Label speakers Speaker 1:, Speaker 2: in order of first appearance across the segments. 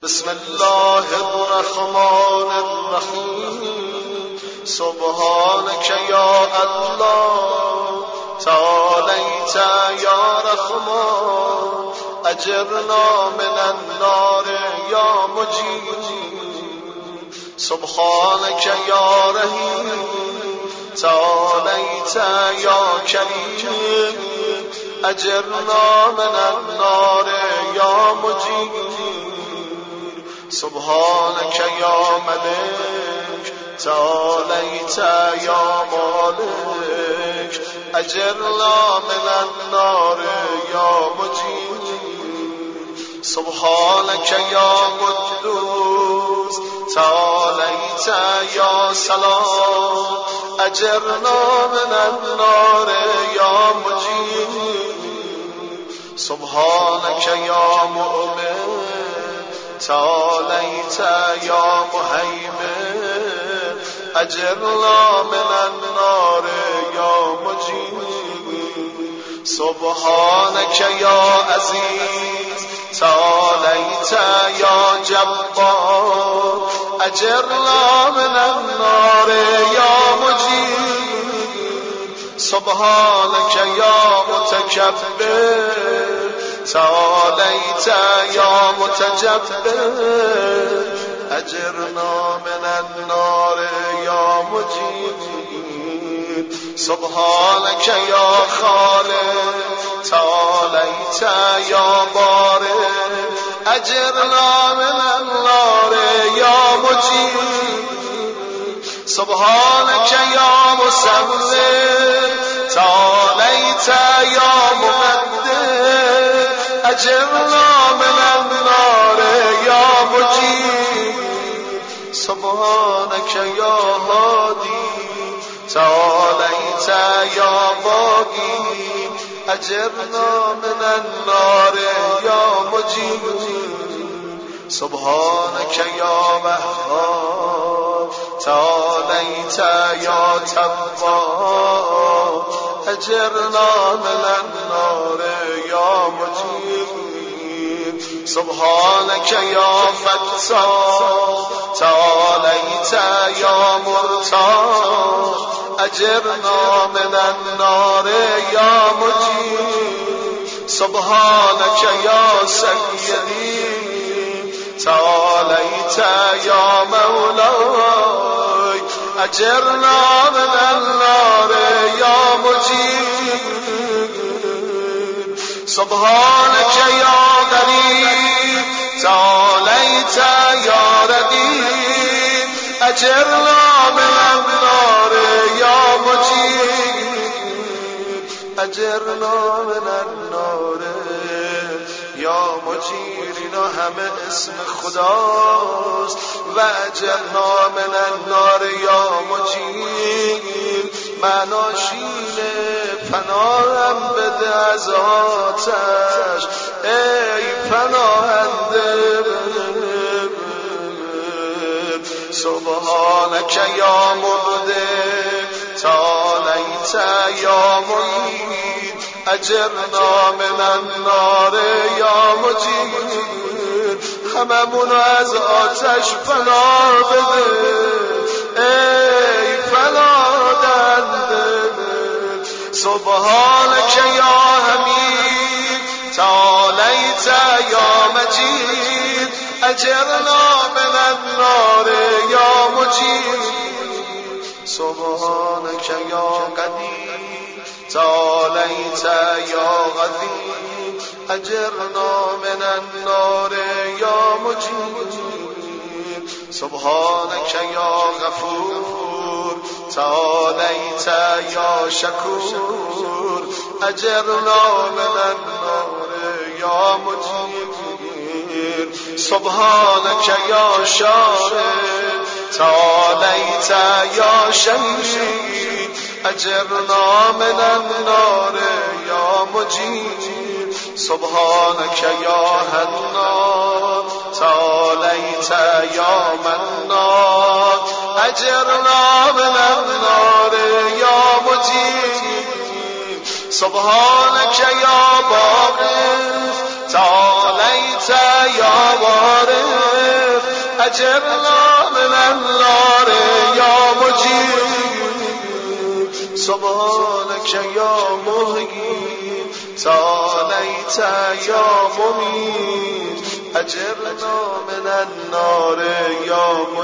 Speaker 1: بسم الله الرحمن الرحیم سبحانك یا الله تعالیت یا رحمان اجرنا من النار یا مجید سبحانك یا رحیم تعالیت یا کریم اجرنا من النار یا مجید سبحانك یا ملک تعالیت یا مالک اجرنا من النار یا مجید سبحانك یا قدوس تعالیت یا سلام اجرنا من النار یا مجید سبحانك یا مؤمن تعالیت یا مهیمن اجرنا من النار یا مجید سبحانك یا عزیز تعالیت یا جبار اجرنا من النار یا مجید سبحانك یا متکبر تعالیت یا متجبر اجرنا من النار یا مجید سبحانك یا خالق تعالیت یا بارئ اجرنا من النار یا مجید سبحانك یا مصور تعالیت یا مقدر اجرنا من النار یا مجید سبحانك یا هادی تعالیت یا باقی اجرنا من النار یا مجید سبحانك یا وهاب تعالیت یا تواب اجرنا من النار یا مجید سبحانك یا فتاح تعالیت یا مرتاح اجرنا من النار یا مجید سبحانك یا سیدی تعالیت یا مولاي اجرنا من النار یا مجید سبحانك یا غریب تعالیت یا رقیب اجرنا من النار یا مجید اجرنا من النار یا مجید. اینا همه اسم خداست و اجرنا من النار یا مجید معناش اینه پناهم بده از آتش ای پناهنده سبحانك یا مبدع تعالیت یا معید اجرنا من النار یا مجید هممون از آتش پناه بده ای پناه دهنده سبحانك یا حمید تعالیت یا مجید اجرنا من النار یا مجید سبحانك یا قدیر تعالیت یا قدیر اجرنا من النار یا مجید سبحانك یا غفور تعالیت یا شکور اجرنا من النار یا مجید سبحانك یا شاهد تعالیت یا شهید اجرنا من النار یا مجید سبحانك یا حنان تعالیت یا منان اجرنا من النار یا مجید سبحانك یا باقی تعالیت یا وارث أجرنا من النار يا مجيب سبحانك يا محيي تعاليت يا مميت أجرنا من النار يا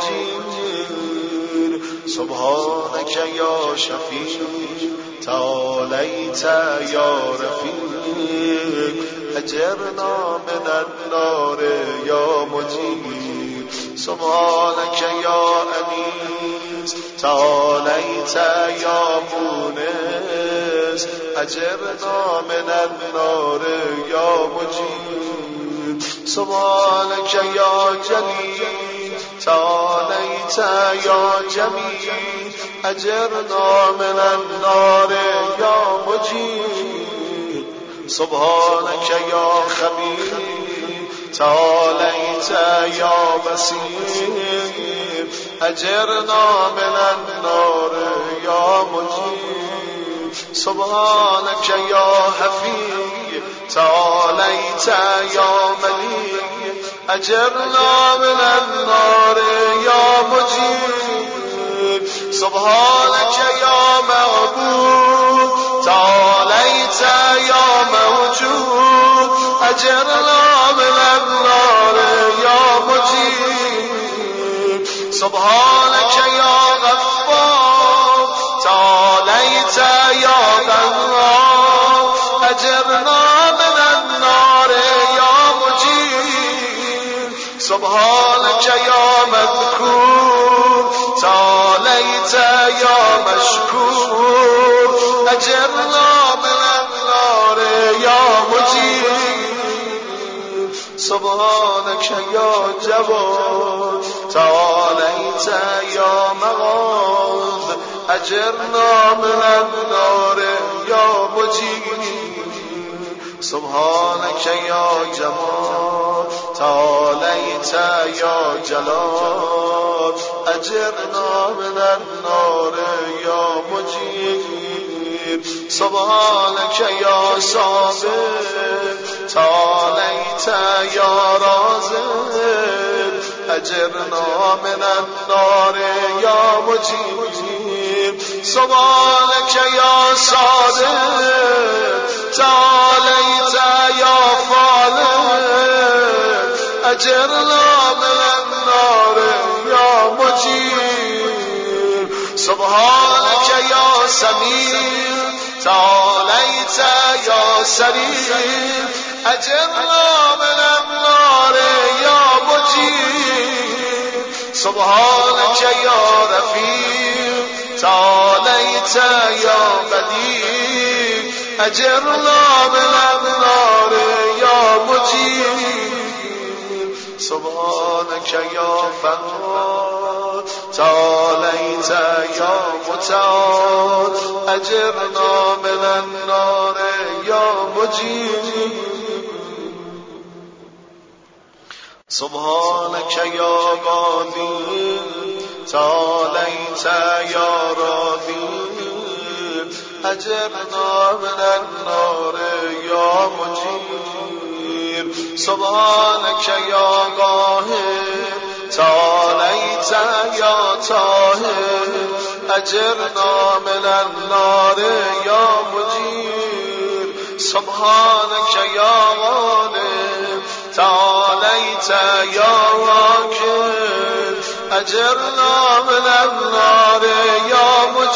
Speaker 1: مجير سبحانك يا شفيع تعاليت يا رفيق أجرنا من النار يا مجير سبحانك يا أنيس تعاليت يا مونس أجرنا من النار يا مجيب سبحانك يا جليل تعاليت يا جميل أجرنا من النار يا مجيب سبحانك يا خبير تعاليت يا بصير أجرنا من النار يا مجيب سبحانك يا حفيظ تعاليت يا مليك أجرنا من النار يا مجيب سبحانك يا معبود تعاليت يا موجود أجرنا من النار يا مجيب سبحانك يا غفار تعاليت يا غفار أجرنا من النار يا مجيب سبحانك يا مذكور تعاليت يا مشكور أجرنا من النار يا مجيب سبحانك يا جواد تعاليت يا مغاث أجرنا من النار يا مجيب سبحانك يا جمال تعاليت يا جلال أجرنا من النار يا مجيب سبحانك يا صابر تعاليت يا رازق أجرنا من النار يا مجيب سبحانك يا صادق تعاليت يا فالق أجرنا من النار يا مجيب سبحانك يا سميع تعاليت يا سريع أجرنا من النار يا مجيب سبحانك يا رفيق تعاليت يا بديع أجرنا من النار يا مجيب سبحانك يا فنان تعاليت يا متعال أجرنا من النار يا مجيب سبحانك يا قادر تعاليت يا رفيق أجرنا من النار يا مجيب سبحانك يا قاهر تعاليت يا طاهر أجرنا من النار يا مجيب سبحانك يا غالب تعاليت يا واكب أجرنا من النار يا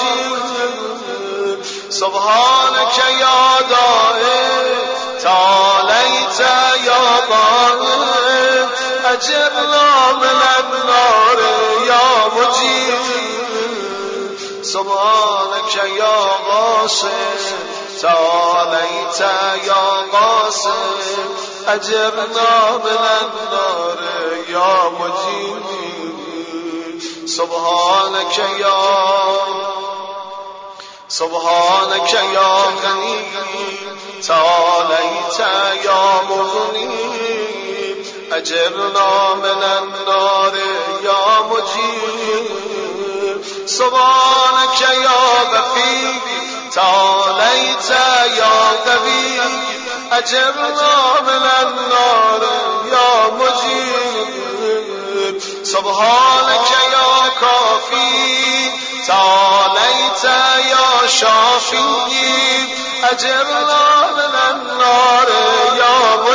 Speaker 1: مجيب سبحانك يا دائم تعاليت يا ضائم أجرنا من النار يا مجيب سبحانك يا غاصب تعاليت يا قاسم أجرنا من النار يا مجيب سبحانك يا غني تعاليت يا مغني أجرنا من النار يا مجيب سبحانك يا غفير تعاليت يا قوي أجرنا من النار يا مجيب سبحانك يا كافي تعاليت يا شافي أجرنا من النار يا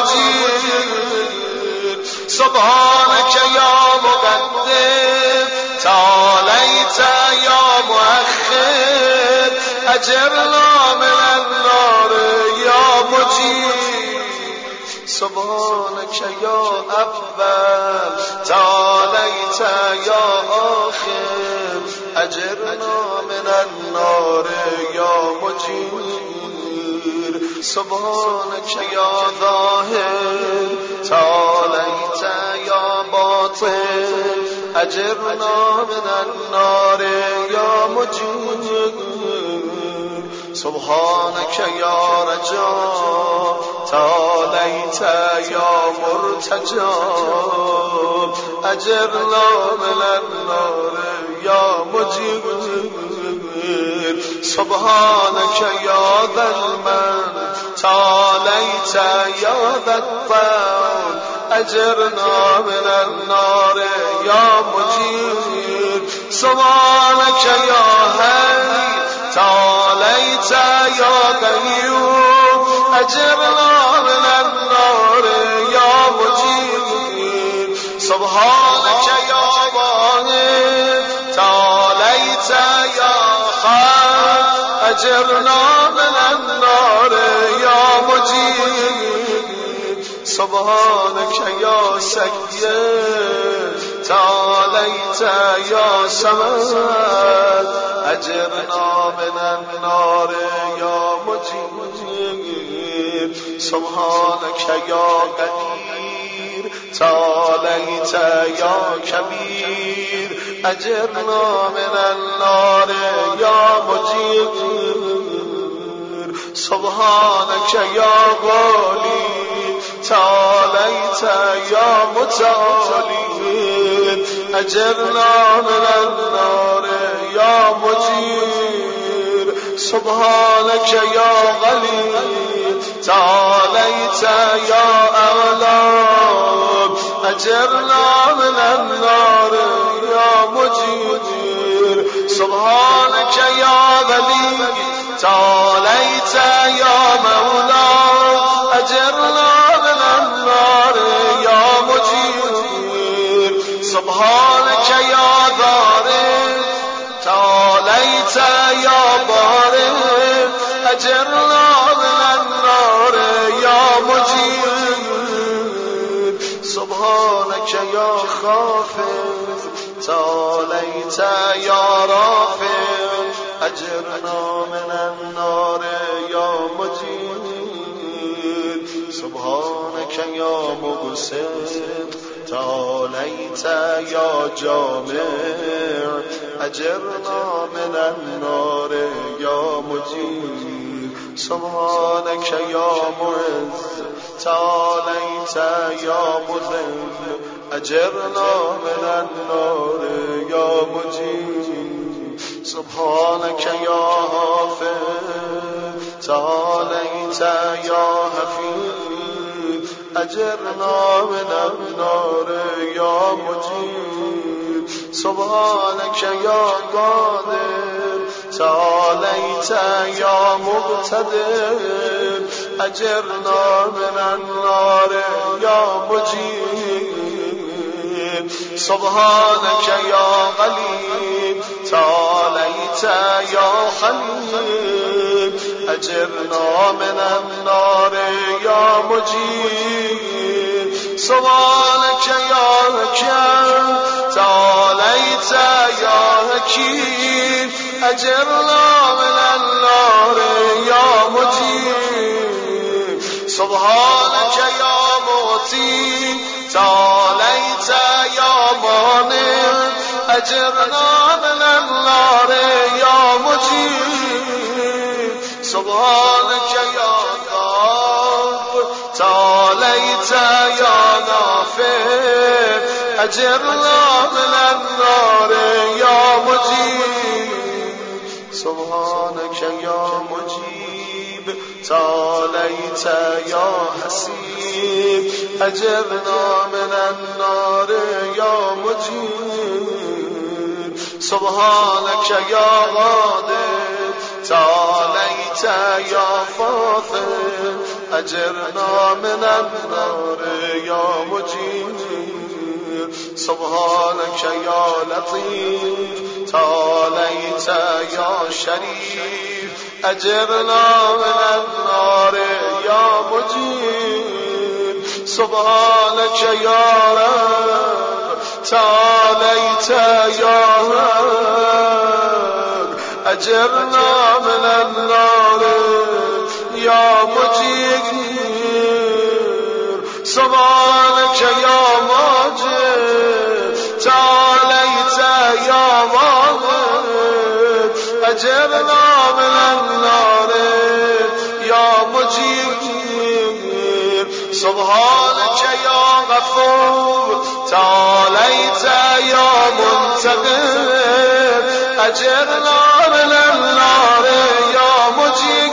Speaker 1: مجير سبحانك يا مقدم تعاليت يا مؤخر أجرنا من النار يا مجير سبحانك يا أول تعاليت يا آخر أجرنا من النار يا مجير سبحانك يا ظاهر تعاليت يا باطن أجرنا من النار يا مجير سبحانك يا رجاء تعاليت يا مرتجى أجرنا من النار يا مجير سبحانك يا ذا المن تعاليت يا ذا الطول أجرنا من النار يا مجير سبحانك يا هادي تعاليت يا قيوم أجرنا من النار يا مجير سبحانك يا واحد تعاليت يا خالق أجرنا من النار يا مجير سبحانك يا سيد تعاليت يا سمد أجرنا من النار يا مجير سبحانك يا قدير تعاليت يا كبير أجرنا من النار يا مجير سبحانك يا غالي تعاليت يا متعالي أجرنا من النار يا مجير سبحانك يا غلي تعاليت يا أغلب أجرنا من النار يا مجير سبحانك يا ولي تعاليت يا مولا أجرنا من النار يا مجير سبحانك يا ضارب تعاليت يا بارب أجرنا من النار يا مجير سبحانك يا خافض تعاليت يا رافع أجرنا من النار يا مجير سبحانك يا مقسم تعاليت يا جامع أجرنا من النار يا مجير سبحانك يا معز تعاليت يا مذل أجرنا من النار يا مجير سبحانك يا حافظ تعاليت يا حفيظ أجرنا من النار يا مجير سبحانك يا قادر تعاليت يا مقتدر أجرنا من النار يا مجير سبحانك يا غليب تعاليت يا حليم أجرنا من النار يا مجير سبحانك يا حكيم تعاليت يا حكيم أجرنا من النار يا مجير سبحانك يا موتي تعاليت يا مانع أجرنا من النار يا مجير سبحانك يا غافر تعاليت يا نافع أجرنا من النار يا مجير سبحانك يا مجيب تعاليت يا حسيب أجرنا من النار يا مجيب سبحانك يا قادر تعاليت يا فاضل أجرنا من النار يا مجيب سبحانك يا لطيف تعاليت يا شريف أجرنا من النار يا مجيب سبحانك يا رب تعاليت يا رب أجرنا من النار يا مجيب سبحانك يا ماجد تعاليت يا ماجد أجرنا من النار يا مجيب سبحانك يا غفور تعاليت يا منتقم أجرنا من النار يا مجيب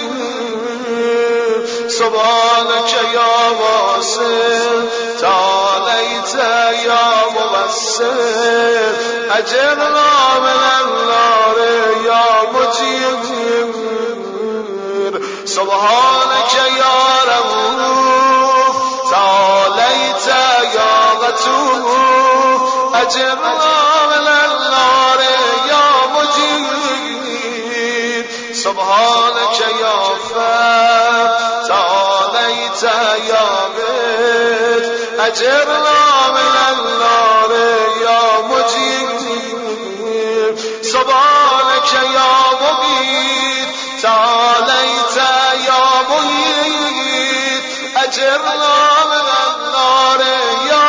Speaker 1: سبحانك يا واصل تعاليت يا مبصر أجرنا من النار يا مجيب سبحانك يا رؤوف تعاليت يا غتوب أجرنا من النار يا مجيب سبحانك يا فات تعاليت يا بيت أجرنا من النار يا مجيب سبحانك يا مبيت تعاليت يا مهيت أجرنا من النار يا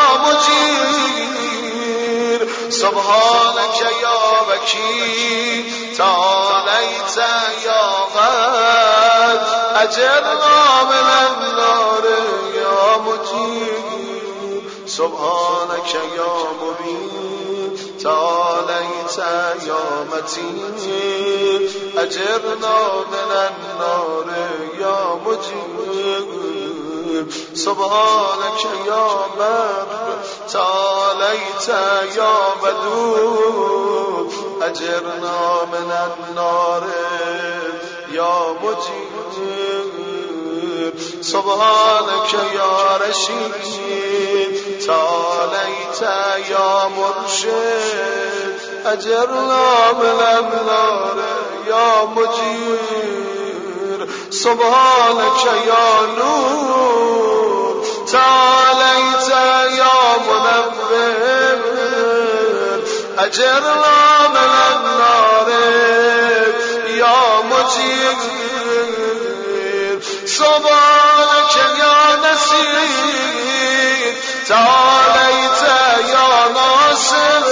Speaker 1: مجيب سبحانك يا وكيل تعاليت يا غاد أجرنا من النار يا مجيب سبحانك يا مبين تعاليت يا متين أجرنا من النار يا مجيب سبحانك يا بر تعاليت يا بدود أجرنا من النار يا مجيب سبحانك يا رشيد تعاليت يا مرشد أجرنا من النار يا مجيب سبحانك يا نور تعاليت يا منور أجرنا من النار يا مجيب سبحانك يا نسير تعاليت يا ناصر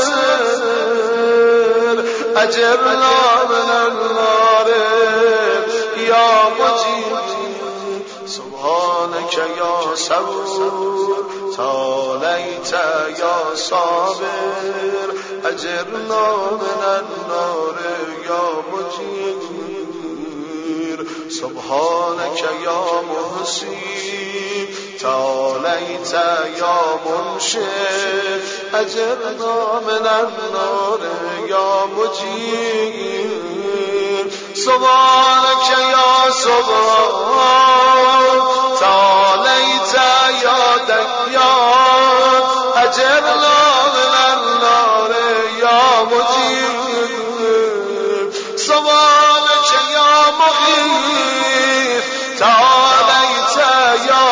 Speaker 1: أجرنا من النار يا مجيب سبحانك يا صبور تعاليت يا صابر أجرنا من النار يا مجيب سبحانك يا محسن تعاليت يا منشد أجرنا من النار يا مجيب سبحانك يا سبحان تعاليت يا ديان أجرنا من النار يا مجيب سبحانك يا مغيث تعاليت يا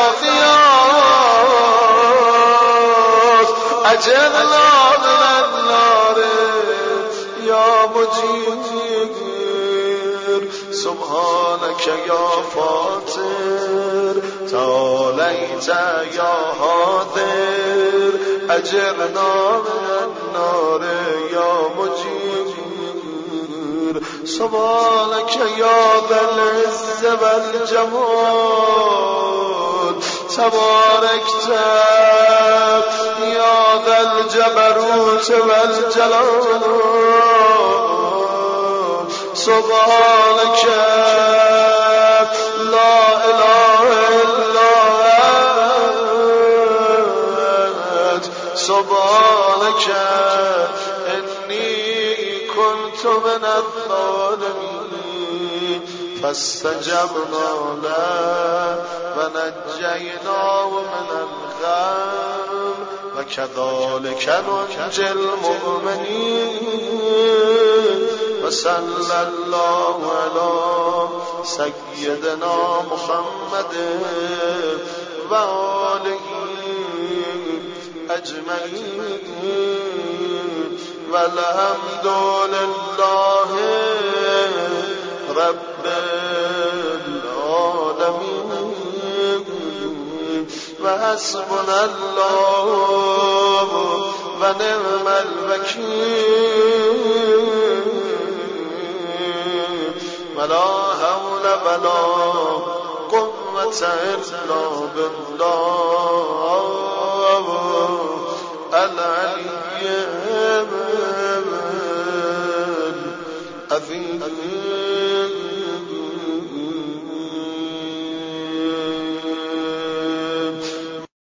Speaker 1: غياث أجرنا من النار يا مجيب سبحانك يا فاطر تعاليت يا حاضر أجرنا من النار يا مجيب سبحانك يا ذا العز والجمال تباركت يا ذا الجبروت والجلال سبحانك لا إله إلا أنت سبحانك إني كنت من الظالمين فاستجبنا له ونجيناه من الغم وكذلك ننجي المؤمنين وصلى الله على سيدنا محمد وآله أجمعين والحمد لله رب العالمين وحسبنا الله ونعم الوكيل ولا حول ولا قوة إلا بالله العلي العظيم